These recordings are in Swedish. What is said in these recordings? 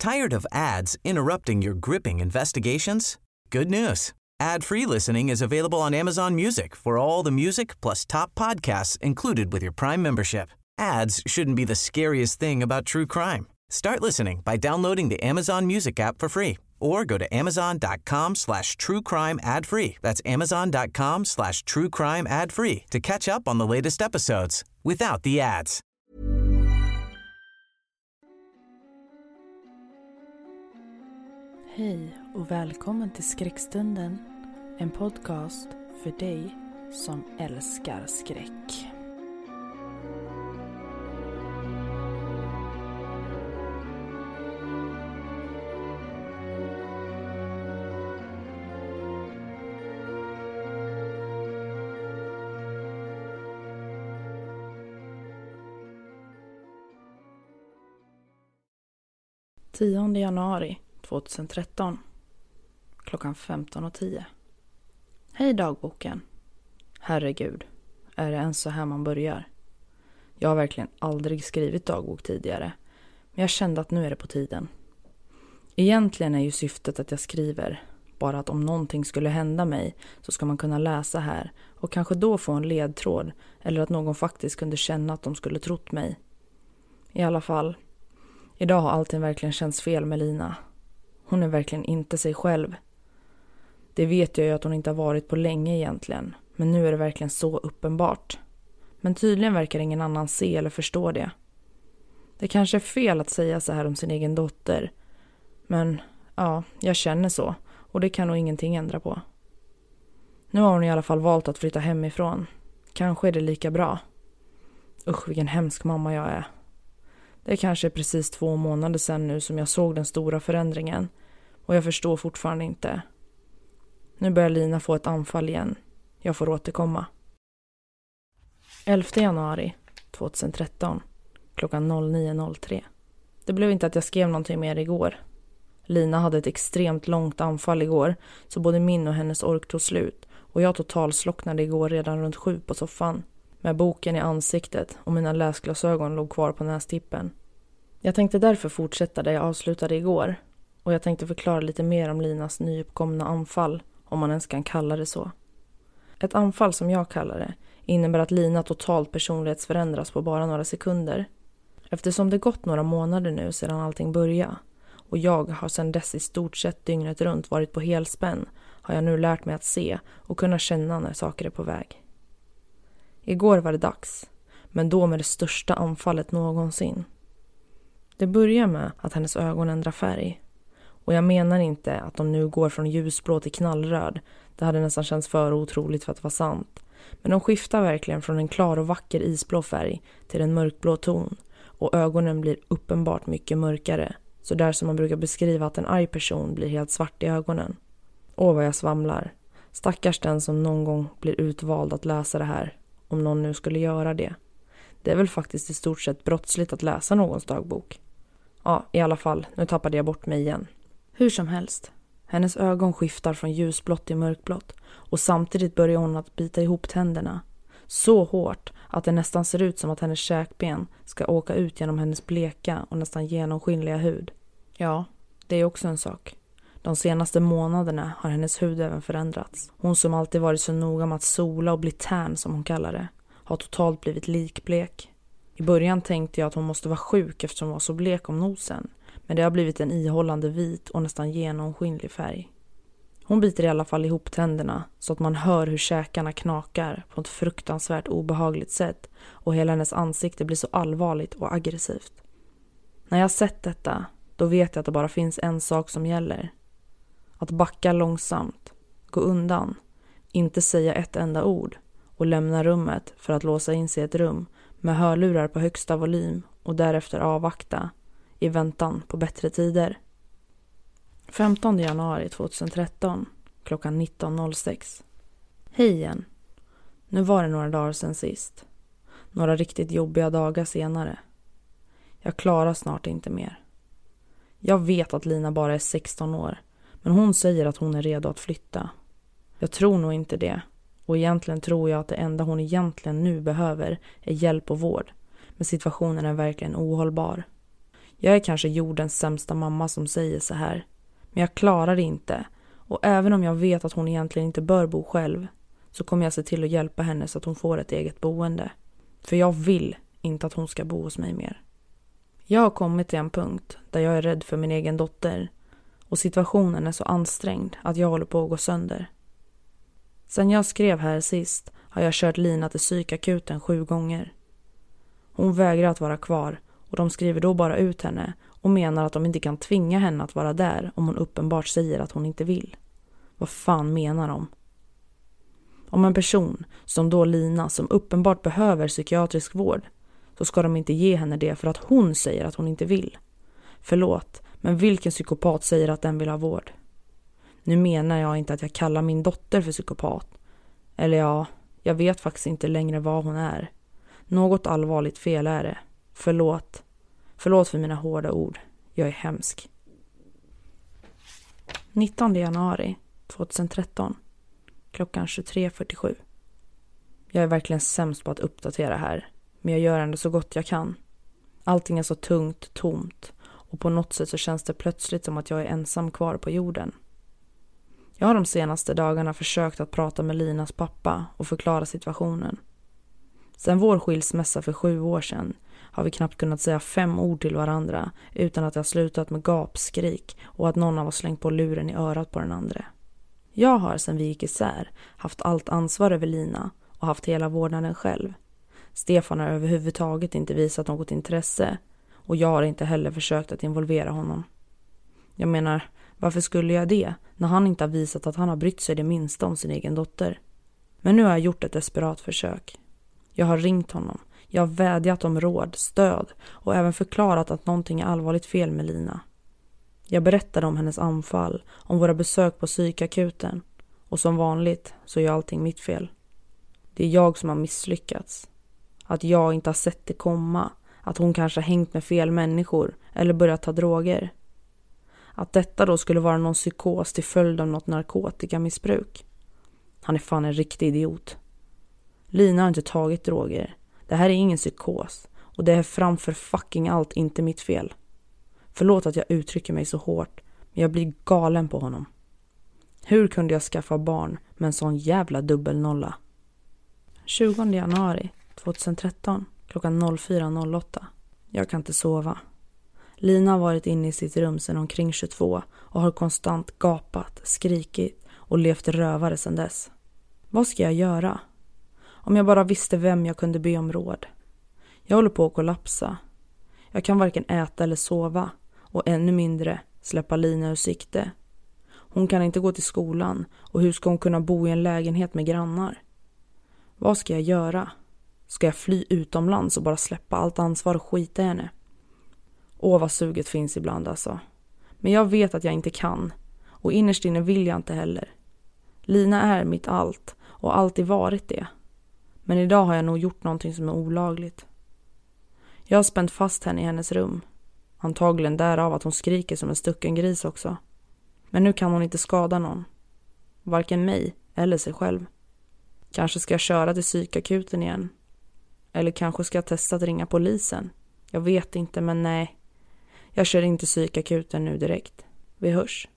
Tired of ads interrupting your gripping investigations? Good news. Ad-free listening is available on Amazon Music for all the music plus top podcasts included with your Prime membership. Ads shouldn't be the scariest thing about true crime. Start listening by downloading the Amazon Music app for free or go to amazon.com/truecrime ad-free. That's amazon.com/truecrime ad-free to catch up on the latest episodes without the ads. Hej och välkommen till Skräckstunden, en podcast för dig som älskar skräck. Januari 2013 klockan 15:10. Hej dagboken. Herregud, är det ens så här man börjar? Jag har verkligen aldrig skrivit dagbok tidigare, men jag kände att nu är det på tiden. Egentligen är ju syftet att jag skriver bara att om någonting skulle hända mig så ska man kunna läsa här och kanske då få en ledtråd eller att någon faktiskt kunde känna att de skulle trott mig. I alla fall, idag har allting verkligen känts fel med Lina. Hon är verkligen inte sig själv. Det vet jag ju att hon inte har varit på länge egentligen. Men nu är det verkligen så uppenbart. Men tydligen verkar ingen annan se eller förstå det. Det kanske är fel att säga så här om sin egen dotter. Men ja, jag känner så. Och det kan nog ingenting ändra på. Nu har hon i alla fall valt att flytta hemifrån. Kanske är det lika bra. Usch, vilken hemsk mamma jag är. Det är kanske precis 2 månader sedan nu som jag såg den stora förändringen. Och jag förstår fortfarande inte. Nu börjar Lina få ett anfall igen. Jag får återkomma. 11 januari 2013 klockan 09:03. Det blev inte att jag skrev någonting mer igår. Lina hade ett extremt långt anfall igår. Så både min och hennes ork tog slut. Och jag totalslocknade igår redan runt 7 på soffan. Med boken i ansiktet och mina läsglasögon låg kvar på nästippen. Jag tänkte därför fortsätta där jag avslutade igår. Och jag tänkte förklara lite mer om Linas nyuppkomna anfall, om man ens kan kalla det så. Ett anfall som jag kallar det innebär att Lina totalt personlighetsförändras på bara några sekunder. Eftersom det gått några månader nu sedan allting började och jag har sedan dess i stort sett dygnet runt varit på helspänn har jag nu lärt mig att se och kunna känna när saker är på väg. Igår var det dags, men då med det största anfallet någonsin. Det börjar med att hennes ögon ändrar färg. Och jag menar inte att de nu går från ljusblå till knallröd. Det hade nästan känts för otroligt för att vara sant. Men de skiftar verkligen från en klar och vacker isblå färg till en mörkblå ton. Och ögonen blir uppenbart mycket mörkare. Så där som man brukar beskriva att en arg person blir helt svart i ögonen. Åh, vad jag svamlar. Stackars den som någon gång blir utvald att läsa det här. Om någon nu skulle göra det. Det är väl faktiskt i stort sett brottsligt att läsa någons dagbok. Ja, i alla fall. Nu tappade jag bort mig igen. Hur som helst. Hennes ögon skiftar från ljusblått till mörkblått. Och samtidigt börjar hon att bita ihop tänderna. Så hårt att det nästan ser ut som att hennes käkben ska åka ut genom hennes bleka och nästan genomskinliga hud. Ja, det är också en sak. De senaste månaderna har hennes hud även förändrats. Hon som alltid varit så noga med att sola och bli tän som hon kallar det, har totalt blivit likblek. I början tänkte jag att hon måste vara sjuk eftersom hon var så blek om nosen. Men det har blivit en ihållande vit och nästan genomskinlig färg. Hon biter i alla fall ihop tänderna så att man hör hur käkarna knakar på ett fruktansvärt obehagligt sätt. Och hela hennes ansikte blir så allvarligt och aggressivt. När jag sett detta, då vet jag att det bara finns en sak som gäller. Att backa långsamt, gå undan, inte säga ett enda ord och lämna rummet för att låsa in sig i ett rum med hörlurar på högsta volym och därefter avvakta i väntan på bättre tider. 15 januari 2013 klockan 19:06. Hej igen. Nu var det några dagar sedan sist. Några riktigt jobbiga dagar senare. Jag klarar snart inte mer. Jag vet att Lina bara är 16 år. Men hon säger att hon är redo att flytta. Jag tror nog inte det. Och egentligen tror jag att det enda hon egentligen nu behöver är hjälp och vård. Men situationen är verkligen ohållbar. Jag är kanske jordens sämsta mamma som säger så här. Men jag klarar det inte. Och även om jag vet att hon egentligen inte bör bo själv, så kommer jag se till att hjälpa henne så att hon får ett eget boende. För jag vill inte att hon ska bo hos mig mer. Jag har kommit till en punkt där jag är rädd för min egen dotter. Och situationen är så ansträngd att jag håller på att gå sönder. Sen jag skrev här sist har jag kört Lina till psykakuten 7 gånger. Hon vägrar att vara kvar och de skriver då bara ut henne och menar att de inte kan tvinga henne att vara där om hon uppenbart säger att hon inte vill. Vad fan menar de? Om en person som då Lina som uppenbart behöver psykiatrisk vård, så ska de inte ge henne det för att hon säger att hon inte vill. Förlåt, men vilken psykopat säger att den vill ha vård? Nu menar jag inte att jag kallar min dotter för psykopat. Eller ja, jag vet faktiskt inte längre vad hon är. Något allvarligt fel är det. Förlåt. Förlåt för mina hårda ord. Jag är hemsk. 19 januari 2013. Klockan 23:47. Jag är verkligen sämst på att uppdatera här. Men jag gör ändå så gott jag kan. Allting är så tungt, tomt. Och på något sätt så känns det plötsligt som att jag är ensam kvar på jorden. Jag har de senaste dagarna försökt att prata med Linas pappa och förklara situationen. Sen vår skilsmässa för 7 år sedan har vi knappt kunnat säga 5 ord till varandra utan att det har slutat med gapskrik och att någon av oss slängt på luren i örat på den andra. Jag har sedan vi gick isär haft allt ansvar över Lina och haft hela vårdnaden själv. Stefan har överhuvudtaget inte visat något intresse och jag har inte heller försökt att involvera honom. Jag menar, varför skulle jag det när han inte har visat att han har brytt sig det minsta om sin egen dotter? Men nu har jag gjort ett desperat försök. Jag har ringt honom, jag har vädjat om råd, stöd och även förklarat att någonting är allvarligt fel med Lina. Jag berättade om hennes anfall, om våra besök på psykakuten och som vanligt så är allting mitt fel. Det är jag som har misslyckats. Att jag inte har sett det komma, att hon kanske har hängt med fel människor eller börjat ta droger. Att detta då skulle vara någon psykos till följd av något narkotikamissbruk. Han är fan en riktig idiot. Lina har inte tagit droger. Det här är ingen psykos. Och det är framför fucking allt inte mitt fel. Förlåt att jag uttrycker mig så hårt. Men jag blir galen på honom. Hur kunde jag skaffa barn med en sån jävla dubbelnolla? 20 januari 2013. Klockan 04:08. Jag kan inte sova. Lina har varit inne i sitt rum sedan omkring 22 och har konstant gapat, skrikit och levt rövare sedan dess. Vad ska jag göra? Om jag bara visste vem jag kunde be om råd. Jag håller på att kollapsa. Jag kan varken äta eller sova och ännu mindre släppa Lina ur sikte. Hon kan inte gå till skolan och hur ska hon kunna bo i en lägenhet med grannar? Vad ska jag göra? Ska jag fly utomlands och bara släppa allt ansvar och skita i henne? Åh, vad suget finns ibland alltså. Men jag vet att jag inte kan. Och innerst inne vill jag inte heller. Lina är mitt allt och alltid varit det. Men idag har jag nog gjort någonting som är olagligt. Jag har spänt fast henne i hennes rum. Antagligen därav att hon skriker som en stucken gris också. Men nu kan hon inte skada någon. Varken mig eller sig själv. Kanske ska jag köra till psykakuten igen. Eller kanske ska jag testa att ringa polisen. Jag vet inte, men nej. Jag kör inte psykakuten nu direkt. Vi hörs.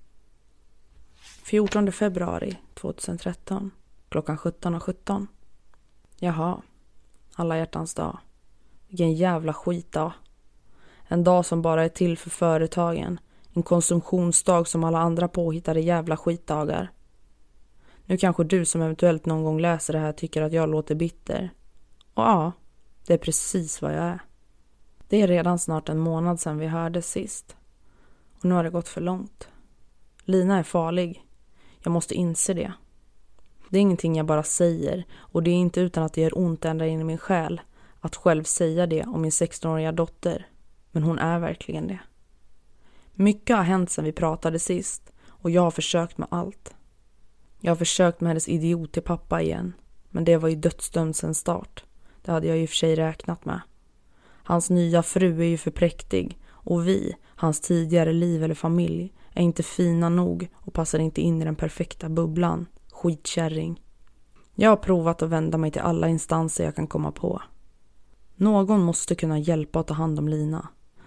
14 februari 2013. Klockan 17:17. Jaha. Alla hjärtans dag. Vilken jävla skitdag. En dag som bara är till för företagen. En konsumtionsdag som alla andra påhittade jävla skitdagar. Nu kanske du som eventuellt någon gång läser det här tycker att jag låter bitter. Och ja, det är precis vad jag är. Det är redan snart en månad sedan vi hördes sist. Och nu har det gått för långt. Lina är farlig. Jag måste inse det. Det är ingenting jag bara säger. Och det är inte utan att det gör ont ända in i min själ att själv säga det om min 16-åriga dotter. Men hon är verkligen det. Mycket har hänt sedan vi pratade sist. Och jag har försökt med allt. Jag har försökt med hennes idiot till pappa igen. Men det var ju dödsdömd sedan start. Det hade jag ju för sig räknat med. Hans nya fru är ju för präktig. Och vi, hans tidigare liv eller familj, är inte fina nog och passar inte in i den perfekta bubblan. Skitkärring. Jag har provat att vända mig till alla instanser jag kan komma på. Någon måste kunna hjälpa att ta hand om Lina.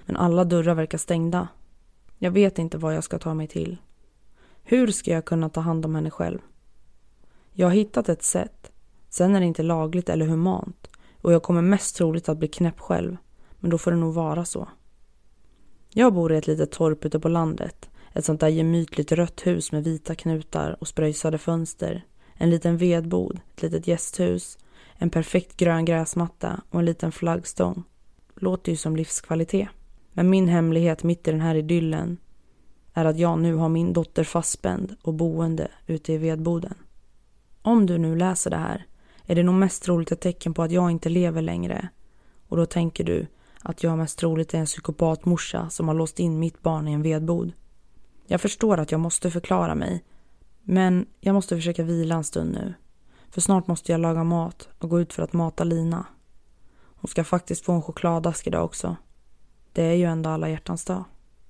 Men alla dörrar verkar stängda. Jag vet inte vad jag ska ta mig till. Hur ska jag kunna ta hand om henne själv? Jag har hittat ett sätt. Sen är det inte lagligt eller humant. Och jag kommer mest troligt att bli knäpp själv. Men då får det nog vara så. Jag bor i ett litet torp ute på landet. Ett sånt där gemytligt rött hus med vita knutar och spröjsade fönster. En liten vedbod, ett litet gästhus. En perfekt grön gräsmatta och en liten flaggstång. Låter ju som livskvalitet. Men min hemlighet mitt i den här idyllen är att jag nu har min dotter fastspänd och boende ute i vedboden. Om du nu läser det här är det nog mest troligt ett tecken på att jag inte lever längre. Och då tänker du att jag mest troligt är en psykopatmorsa som har låst in mitt barn i en vedbod. Jag förstår att jag måste förklara mig, men jag måste försöka vila en stund nu. För snart måste jag laga mat och gå ut för att mata Lina. Hon ska faktiskt få en chokladask idag också. Det är ju ändå alla hjärtans dag.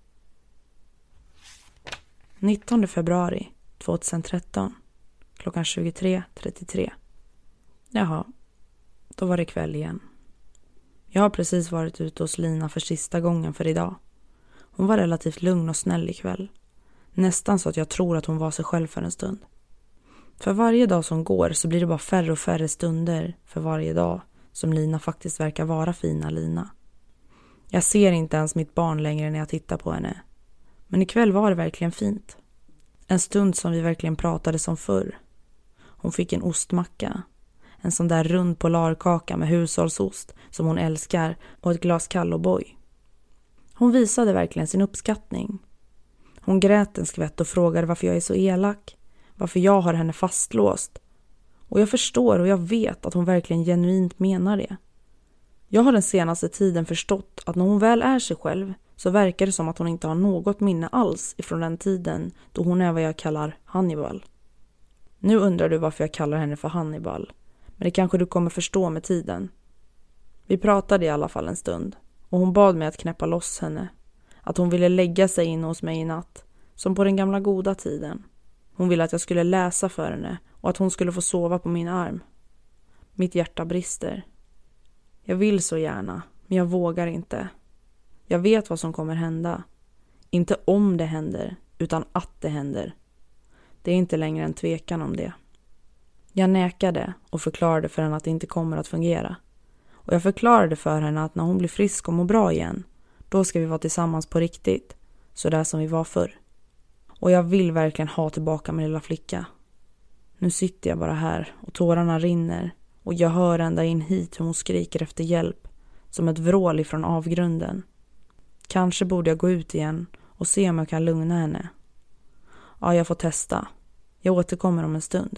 19 februari 2013 klockan 23:33. Jaha, då var det kväll igen. Jag har precis varit ute hos Lina för sista gången för idag. Hon var relativt lugn och snäll ikväll. Nästan så att jag tror att hon var sig själv för en stund. För varje dag som går så blir det bara färre och färre stunder för varje dag som Lina faktiskt verkar vara fina Lina. Jag ser inte ens mitt barn längre när jag tittar på henne. Men ikväll var det verkligen fint. En stund som vi verkligen pratade som förr. Hon fick en ostmacka. En sån där rund polarkaka med hushållsost som hon älskar och ett glas Kall O'boy. Hon visade verkligen sin uppskattning. Hon grät en skvätt och frågade varför jag är så elak. Varför jag har henne fastlåst. Och jag förstår och jag vet att hon verkligen genuint menar det. Jag har den senaste tiden förstått att när hon väl är sig själv så verkar det som att hon inte har något minne alls ifrån den tiden då hon är vad jag kallar Hannibal. Nu undrar du varför jag kallar henne för Hannibal. Men det kanske du kommer förstå med tiden. Vi pratade i alla fall en stund och hon bad mig att knäppa loss henne. Att hon ville lägga sig in hos mig i natt, som på den gamla goda tiden. Hon ville att jag skulle läsa för henne och att hon skulle få sova på min arm. Mitt hjärta brister. Jag vill så gärna, men jag vågar inte. Jag vet vad som kommer hända. Inte om det händer, utan att det händer. Det är inte längre en tvekan om det. Jag nekade och förklarade för henne att det inte kommer att fungera. Och jag förklarade för henne att när hon blir frisk och mår bra igen, då ska vi vara tillsammans på riktigt, så där som vi var förr. Och jag vill verkligen ha tillbaka min lilla flicka. Nu sitter jag bara här och tårarna rinner och jag hör ända in hit hur hon skriker efter hjälp, som ett vrål ifrån avgrunden. Kanske borde jag gå ut igen och se om jag kan lugna henne. Ja, jag får testa. Jag återkommer om en stund.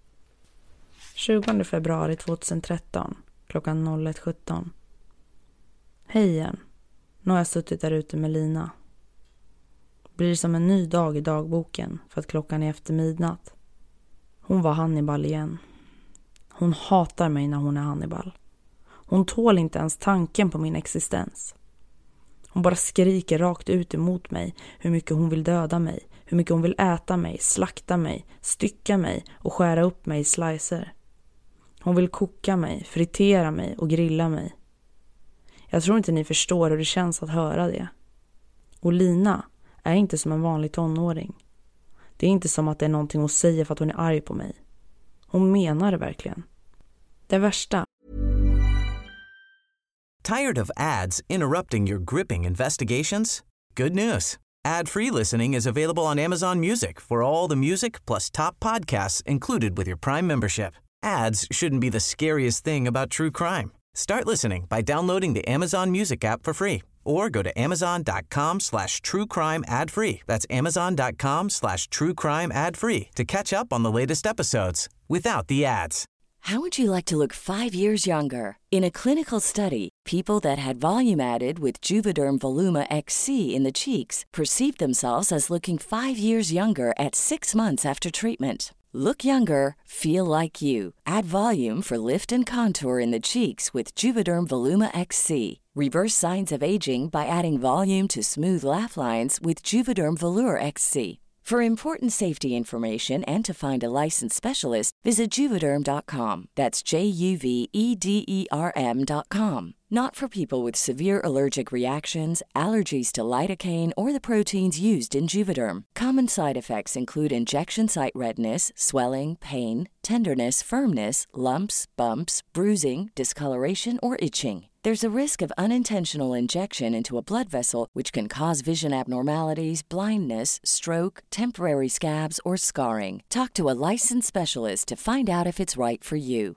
20 februari 2013 klockan 01:17. Hej igen. Nu har jag suttit där ute med Lina. Blir som en ny dag i dagboken för att klockan är efter midnatt. Hon var Hannibal igen. Hon hatar mig när hon är Hannibal. Hon tål inte ens tanken på min existens. Hon bara skriker rakt ut emot mig hur mycket hon vill döda mig, hur mycket hon vill äta mig, slakta mig, stycka mig och skära upp mig i slicer. Hon vill koka mig, fritera mig och grilla mig. Jag tror inte ni förstår hur det känns att höra det. Och Lina är inte som en vanlig tonåring. Det är inte som att det är någonting hon säger för att hon är arg på mig. Hon menar det verkligen. Det värsta. Tired of ads interrupting your gripping investigations? Good news. Ad-free listening is available on Amazon Music for all the music plus top podcasts included with your Prime membership. Ads shouldn't be the scariest thing about true crime. Start listening by downloading the Amazon Music app for free or go to amazon.com/truecrime ad-free. That's amazon.com/truecrime ad-free to catch up on the latest episodes without the ads. How would you like to look 5 years younger? In a clinical study, people that had volume added with Juvederm Voluma XC in the cheeks perceived themselves as looking 5 years younger at 6 months after treatment. Look younger, feel like you. Add volume for lift and contour in the cheeks with Juvederm Voluma XC. Reverse signs of aging by adding volume to smooth laugh lines with Juvederm Volure XC. For important safety information and to find a licensed specialist, visit Juvederm.com. That's JUVEDERM.com. Not for people with severe allergic reactions, allergies to lidocaine, or the proteins used in Juvederm. Common side effects include injection site redness, swelling, pain, tenderness, firmness, lumps, bumps, bruising, discoloration, or itching. There's a risk of unintentional injection into a blood vessel, which can cause vision abnormalities, blindness, stroke, temporary scabs, or scarring. Talk to a licensed specialist to find out if it's right for you.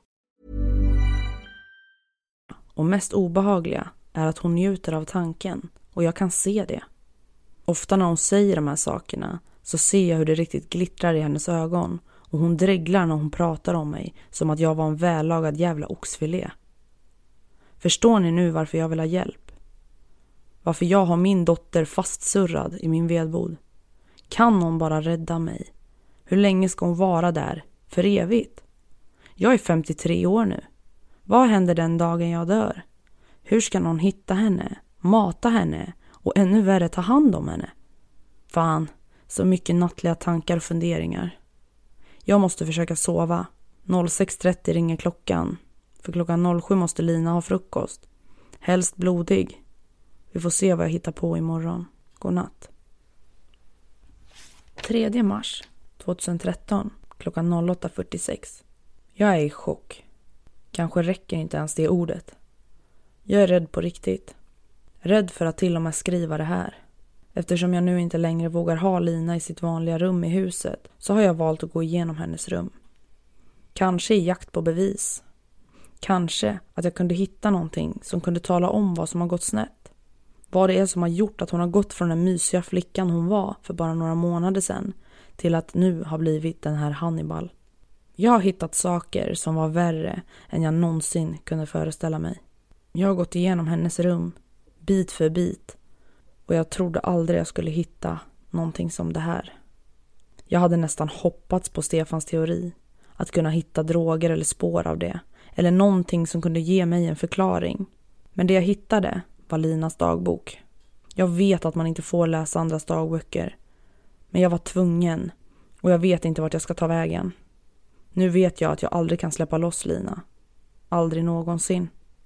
Och mest obehagliga är att hon njuter av tanken, och jag kan se det. Ofta när hon säger de här sakerna så ser jag hur det riktigt glittrar i hennes ögon, och hon dreglar när hon pratar om mig som att jag var en vällagad jävla oxfilé. Förstår ni nu varför jag vill ha hjälp? Varför jag har min dotter fastsurrad i min vedbod? Kan någon bara rädda mig? Hur länge ska hon vara där? För evigt? Jag är 53 år nu. Vad händer den dagen jag dör? Hur ska någon hitta henne, mata henne och ännu värre ta hand om henne? Fan, så mycket nattliga tankar och funderingar. Jag måste försöka sova. 06:30 ringer klockan. För klockan 07 måste Lina ha frukost. Helst blodig. Vi får se vad jag hittar på imorgon. God natt. 3 mars 2013 klockan 08:46. Jag är i chock. Kanske räcker inte ens det ordet. Jag är rädd på riktigt. Rädd för att till och med skriva det här. Eftersom jag nu inte längre vågar ha Lina i sitt vanliga rum i huset så har jag valt att gå igenom hennes rum. Kanske i jakt på bevis. Kanske att jag kunde hitta någonting som kunde tala om vad som har gått snett. Vad det är som har gjort att hon har gått från den mysiga flickan hon var för bara några månader sedan till att nu har blivit den här Hannibal. Jag har hittat saker som var värre än jag någonsin kunde föreställa mig. Jag har gått igenom hennes rum, bit för bit, och jag trodde aldrig jag skulle hitta någonting som det här. Jag hade nästan hoppats på Stefans teori, att kunna hitta droger eller spår av det, eller någonting som kunde ge mig en förklaring. Men det jag hittade var Linas dagbok. Jag vet att man inte får läsa andras dagböcker, men jag var tvungen, och jag vet inte vart jag ska ta vägen. Nu vet jag att jag aldrig kan släppa loss Lina. Aldrig någonsin.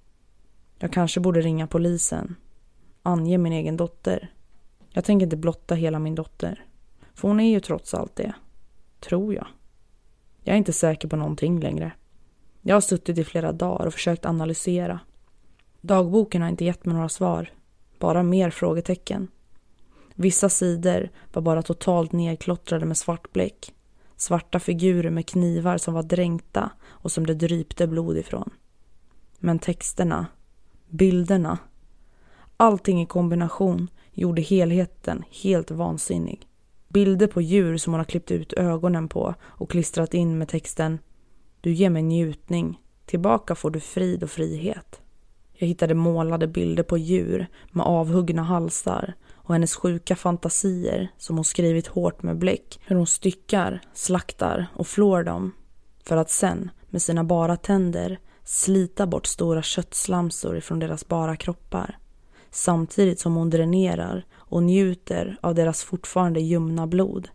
Jag kanske borde ringa polisen. Ange min egen dotter. Jag tänker inte blotta hela min dotter. För hon är ju trots allt det. Tror jag. Jag är inte säker på någonting längre. Jag har suttit i flera dagar och försökt analysera. Dagboken har inte gett mig några svar. Bara mer frågetecken. Vissa sidor var bara totalt nedklottrade med svart bläck. Svarta figurer med knivar som var dränkta och som det drypte blod ifrån. Men texterna, bilderna, allting i kombination gjorde helheten helt vansinnig. Bilder på djur som hon har klippt ut ögonen på och klistrat in med texten: "Du ger mig njutning, tillbaka får du frid och frihet." Jag hittade målade bilder på djur med avhuggna halsar och hennes sjuka fantasier som hon skrivit hårt med bläck, hur hon styckar, slaktar och flår dem för att sen med sina bara tänder slita bort stora köttslamsor ifrån deras bara kroppar, samtidigt som hon dränerar och njuter av deras fortfarande ljumna blod.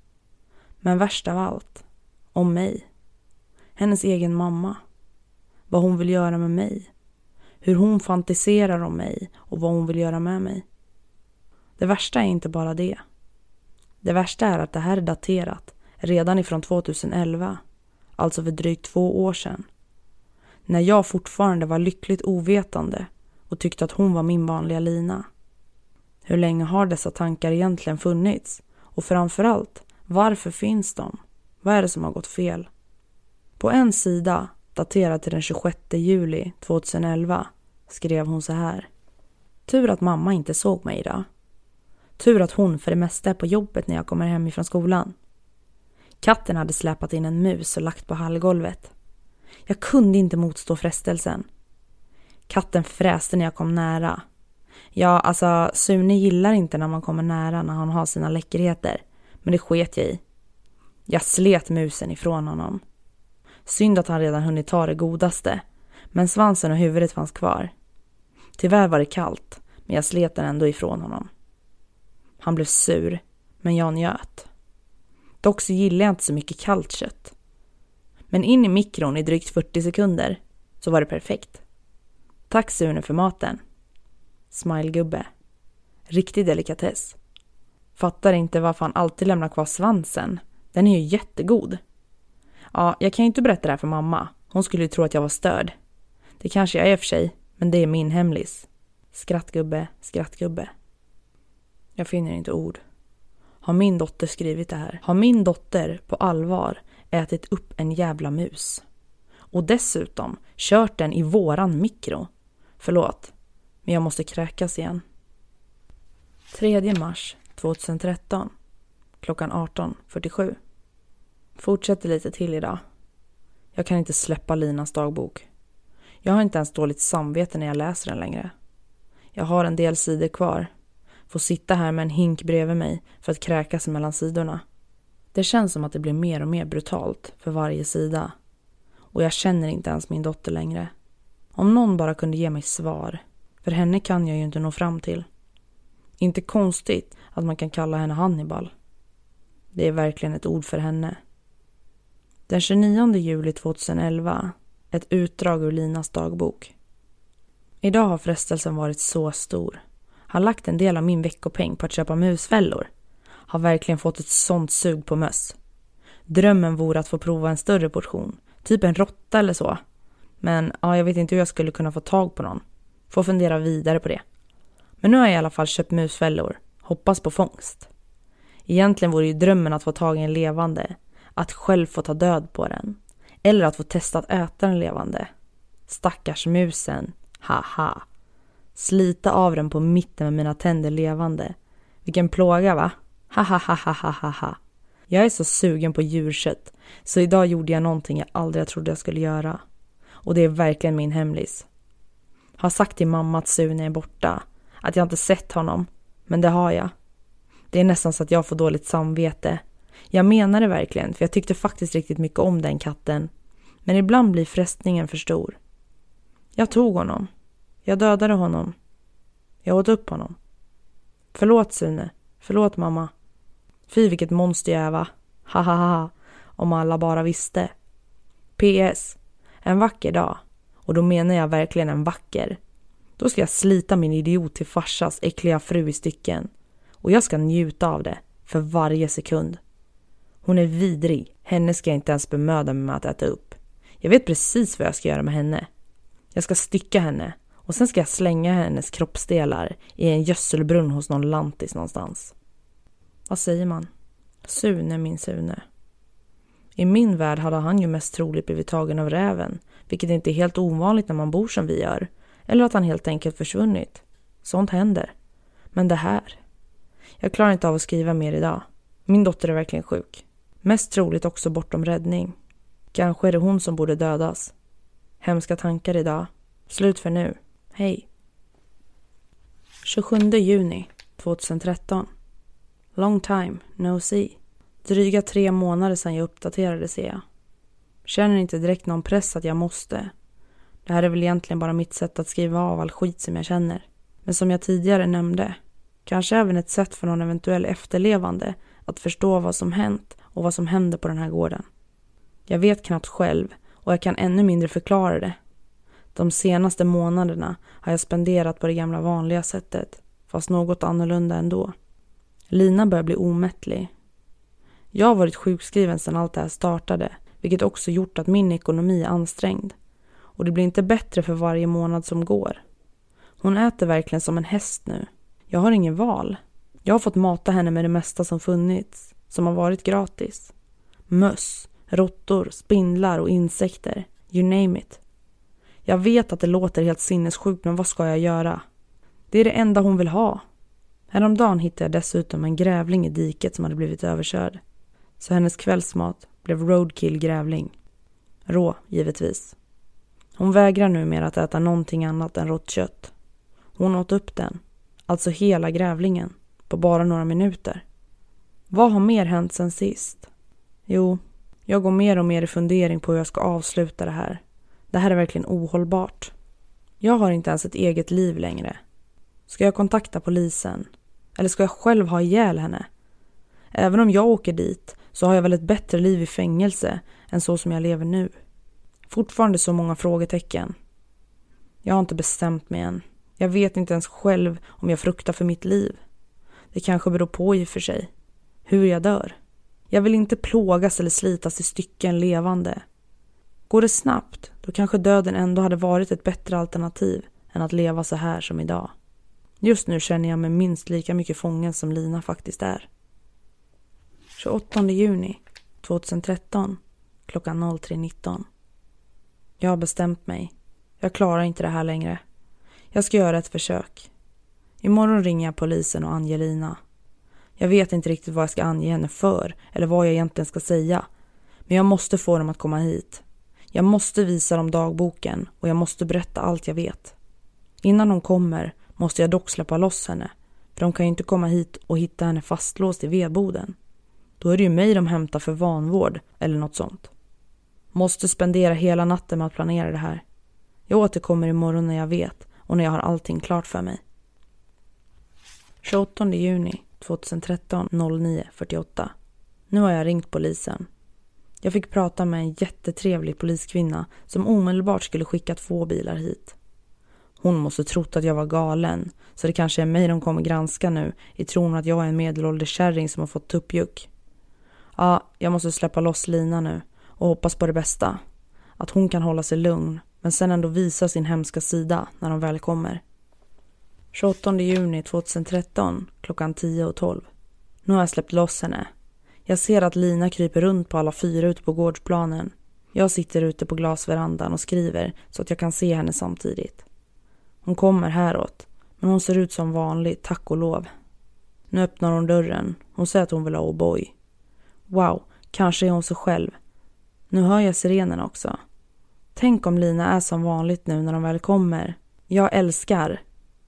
Men värst av allt, om mig, hennes egen mamma, vad hon vill göra med mig, hur hon fantiserar om mig och vad hon vill göra med mig. Det värsta är inte bara det. Det värsta är att det här är daterat redan ifrån 2011, alltså för drygt 2 år sedan. När jag fortfarande var lyckligt ovetande och tyckte att hon var min vanliga Lina. Hur länge har dessa tankar egentligen funnits? Och framförallt, varför finns de? Vad är det som har gått fel? På en sida, daterad till den 26 juli 2011, skrev hon så här: "Tur att mamma inte såg mig idag. Tur att hon för det mesta är på jobbet när jag kommer hem ifrån skolan. Katten hade släpat in en mus och lagt på hallgolvet. Jag kunde inte motstå frestelsen. Katten fräste när jag kom nära. Ja, alltså Sune gillar inte när man kommer nära när han har sina läckerheter, men det sket jag i. Jag slet musen ifrån honom. Synd att han redan hunnit ta det godaste, men svansen och huvudet fanns kvar. Tyvärr var det kallt, men jag slet den ändå ifrån honom. Han blev sur, men jag njöt. Dock så gillar jag inte så mycket kallt kött. Men in i mikron i drygt 40 sekunder så var det perfekt. Tack Sune för maten. Smilegubbe. Riktig delikatess. Fattar inte varför han alltid lämnar kvar svansen. Den är ju jättegod. Ja, jag kan ju inte berätta det här för mamma. Hon skulle ju tro att jag var störd. Det kanske jag är för sig, men det är min hemlis. Skrattgubbe, skrattgubbe. Jag finner inte ord. Har min dotter skrivit det här? Har min dotter på allvar ätit upp en jävla mus? Och dessutom kört den i våran mikro? Förlåt, men jag måste kräkas igen. 3 mars 2013. Klockan 18:47. Fortsätter lite till idag. Jag kan inte släppa Linas dagbok. Jag har inte ens dåligt samvete när jag läser den längre. Jag har en del sidor kvar. Får sitta här med en hink bredvid mig för att kräkas mellan sidorna. Det känns som att det blir mer och mer brutalt för varje sida. Och jag känner inte ens min dotter längre. Om någon bara kunde ge mig svar. För henne kan jag ju inte nå fram till. Inte konstigt att man kan kalla henne Hannibal. Det är verkligen ett ord för henne. Den 29 juli 2011. Ett utdrag ur Linas dagbok. Idag har frestelsen varit så stor. Har lagt en del av min veckopeng på att köpa musfällor. Har verkligen fått ett sånt sug på möss. Drömmen vore att få prova en större portion. Typ en råtta eller så. Men ja, jag vet inte hur jag skulle kunna få tag på någon. Får fundera vidare på det. Men nu har jag i alla fall köpt musfällor. Hoppas på fångst. Egentligen vore ju drömmen att få tag i en levande. Att själv få ta död på den. Eller att få testa att äta den levande. Stackars musen. Haha. Slita av den på mitten med mina tänder levande. Vilken plåga, va? Ha. Jag är så sugen på djurkött. Så idag gjorde jag någonting jag aldrig trodde jag skulle göra. Och det är verkligen min hemlis. Har sagt till mamma att Sune är borta. Att jag inte sett honom. Men det har jag. Det är nästan så att jag får dåligt samvete. Jag menar det verkligen, för jag tyckte faktiskt riktigt mycket om den katten. Men ibland blir frestningen för stor. Jag tog honom. Jag dödade honom. Jag åt upp honom. Förlåt Sune. Förlåt mamma. Fy vilket monster jag är, va? Ha. Om alla bara visste. PS. En vacker dag. Och då menar jag verkligen en vacker. Då ska jag slita min idiot till farsas äckliga fru i stycken. Och jag ska njuta av det. För varje sekund. Hon är vidrig. Henne ska jag inte ens bemöda mig med att äta upp. Jag vet precis vad jag ska göra med henne. Jag ska stycka henne. Och sen ska jag slänga hennes kroppsdelar i en gödselbrunn hos någon lantis någonstans. Vad säger man? Sune, min Sune. I min värld hade han ju mest troligt blivit tagen av räven. Vilket inte är helt ovanligt när man bor som vi gör. Eller att han helt enkelt försvunnit. Sånt händer. Men det här. Jag klarar inte av att skriva mer idag. Min dotter är verkligen sjuk. Mest troligt också bortom räddning. Kanske är det hon som borde dödas. Hemska tankar idag. Slut för nu. Hej. 27 juni 2013. Long time, no see. Dryga 3 månader sedan jag uppdaterade, ser jag. Känner inte direkt någon press att jag måste. Det här är väl egentligen bara mitt sätt att skriva av all skit som jag känner. Men som jag tidigare nämnde, kanske även ett sätt för någon eventuell efterlevande att förstå vad som hänt och vad som händer på den här gården. Jag vet knappt själv och jag kan ännu mindre förklara det. De senaste månaderna har jag spenderat på det gamla vanliga sättet, fast något annorlunda ändå. Lina börjar bli omättlig. Jag har varit sjukskriven sedan allt det här startade, vilket också gjort att min ekonomi är ansträngd. Och det blir inte bättre för varje månad som går. Hon äter verkligen som en häst nu. Jag har ingen val. Jag har fått mata henne med det mesta som funnits, som har varit gratis. Möss, råttor, spindlar och insekter. You name it. Jag vet att det låter helt sinnessjukt, men vad ska jag göra? Det är det enda hon vill ha. Häromdagen hittade jag dessutom en grävling i diket som hade blivit överkörd. Så hennes kvällsmat blev roadkill grävling. Rå, givetvis. Hon vägrar numera att äta någonting annat än rått kött. Hon åt upp den, alltså hela grävlingen, på bara några minuter. Vad har mer hänt sen sist? Jo, jag går mer och mer i fundering på hur jag ska avsluta det här. Det här är verkligen ohållbart. Jag har inte ens ett eget liv längre. Ska jag kontakta polisen? Eller ska jag själv ha ihjäl henne? Även om jag åker dit så har jag väl ett bättre liv i fängelse än så som jag lever nu. Fortfarande så många frågetecken. Jag har inte bestämt mig än. Jag vet inte ens själv om jag fruktar för mitt liv. Det kanske beror på i och för sig. Hur jag dör. Jag vill inte plågas eller slitas i stycken levande. Går det snabbt, då kanske döden ändå hade varit ett bättre alternativ än att leva så här som idag. Just nu känner jag mig minst lika mycket fången som Lina faktiskt är. 28 juni 2013 klockan 03.19. Jag har bestämt mig. Jag klarar inte det här längre. Jag ska göra ett försök. Imorgon ringer jag polisen och anger Lina. Jag vet inte riktigt vad jag ska ange henne för eller vad jag egentligen ska säga. Men jag måste få dem att komma hit. Jag måste visa dem dagboken och jag måste berätta allt jag vet. Innan de kommer måste jag dock släppa loss henne. För de kan ju inte komma hit och hitta henne fastlåst i vedboden. Då är det ju mig de hämtar för vanvård eller något sånt. Måste spendera hela natten med att planera det här. Jag återkommer imorgon när jag vet och när jag har allting klart för mig. 28 juni 2013 09:48. Nu har jag ringt polisen. Jag fick prata med en jättetrevlig poliskvinna som omedelbart skulle skicka 2 bilar hit. Hon måste trott att jag var galen, så det kanske är mig de kommer granska nu i tron att jag är en medelålders kärring som har fått tuppjuck. Ja, jag måste släppa loss Lina nu och hoppas på det bästa. Att hon kan hålla sig lugn, men sen ändå visa sin hemska sida när de väl kommer. 28 juni 2013 klockan 10:12. Nu har jag släppt loss henne. Jag ser att Lina kryper runt på alla 4 ute på gårdsplanen. Jag sitter ute på glasverandan och skriver så att jag kan se henne samtidigt. Hon kommer häråt, men hon ser ut som vanligt, tack och lov. Nu öppnar hon dörren. Hon säger att hon vill ha O'boy. Wow, kanske är hon sig själv. Nu hör jag sirenen också. Tänk om Lina är som vanligt nu när de väl kommer. Jag älskar.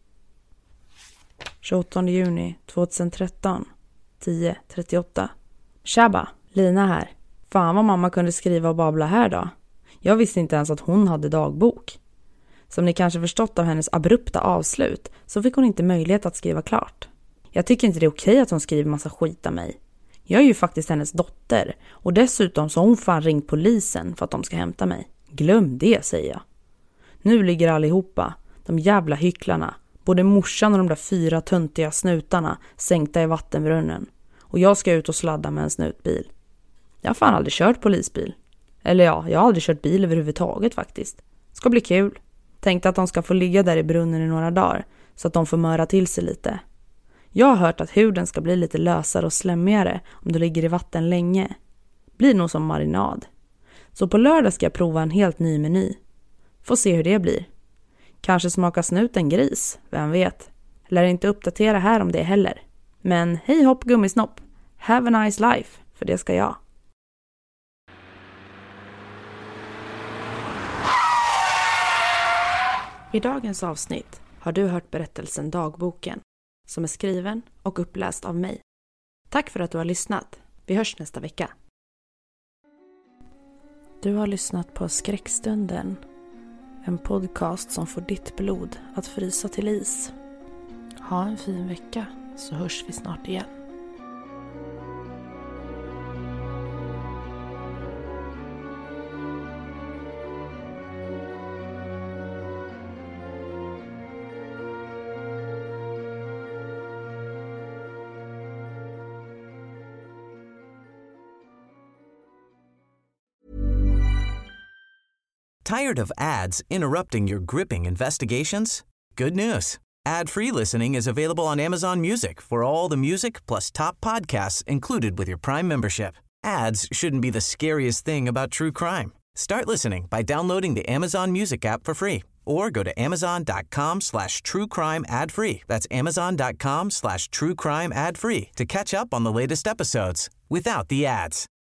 28 juni 2013 10:38. Tjaba, Lina här. Fan vad mamma kunde skriva och babbla här då. Jag visste inte ens att hon hade dagbok. Som ni kanske förstått av hennes abrupta avslut så fick hon inte möjlighet att skriva klart. Jag tycker inte det är okej att hon skriver massa skit av mig. Jag är ju faktiskt hennes dotter och dessutom så har hon fan ringt polisen för att de ska hämta mig. Glöm det, säger jag. Nu ligger allihopa, de jävla hycklarna, både morsan och de där 4 töntiga snutarna sänkta i vattenbrunnen. Och jag ska ut och sladda med en snutbil. Jag har fan aldrig kört polisbil. Eller ja, jag har aldrig kört bil överhuvudtaget faktiskt. Ska bli kul. Tänkte att de ska få ligga där i brunnen i några dagar så att de får möra till sig lite. Jag har hört att huden ska bli lite lösare och slämmigare om du ligger i vatten länge. Blir nog som marinad. Så på lördag ska jag prova en helt ny meny. Får se hur det blir. Kanske smaka snuten gris, vem vet. Lär inte uppdatera här om det heller. Men hej hopp gummisnopp. Have a nice life, för det ska jag. I dagens avsnitt har du hört berättelsen Dagboken som är skriven och uppläst av mig. Tack för att du har lyssnat. Vi hörs nästa vecka. Du har lyssnat på Skräckstunden. En podcast som får ditt blod att frysa till is. Ha en fin vecka så hörs vi snart igen. Tired of ads interrupting your gripping investigations? Good news. Ad-free listening is available on Amazon Music for all the music plus top podcasts included with your Prime membership. Ads shouldn't be the scariest thing about true crime. Start listening by downloading the Amazon Music app for free or go to amazon.com/truecrime ad-free. That's amazon.com/truecrime ad-free to catch up on the latest episodes without the ads.